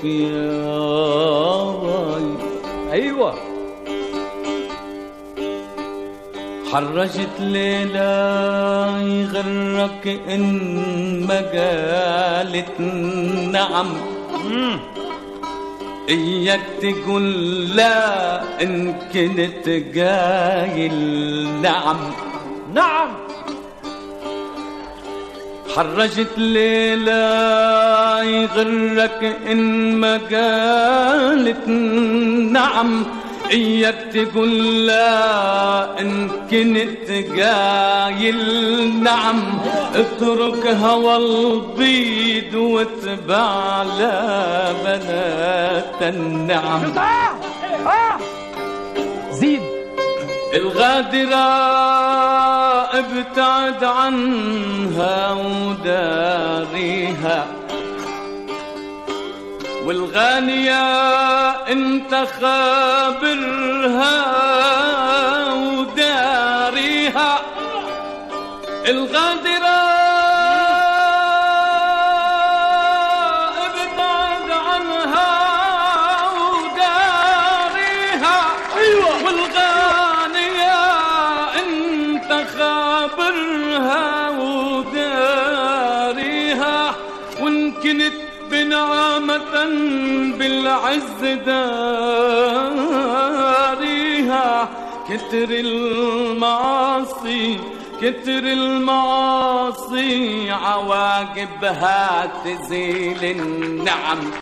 يا باي. ايوه حرجت ليلى يغرك إن ما قالت نعم. إياك تقول لا إن كنت قايل نعم. نعم حرجت ليلى يغرك إن ما قالت نعم. إياك تقول لا إن كنت قايل نعم. اترك هوى البيض واتبع لبنات النعم. زيد الغادرة ابتعد عنها وداريها، والغانية انت خابرها وداريها. الغادرة ابتعد عنها وداريها، والغانية انت خابرها وداريها. وان كنت بنعمة بالعز داريها. كتر المعاصي كتر المعاصي عواقبها تزيل النعم.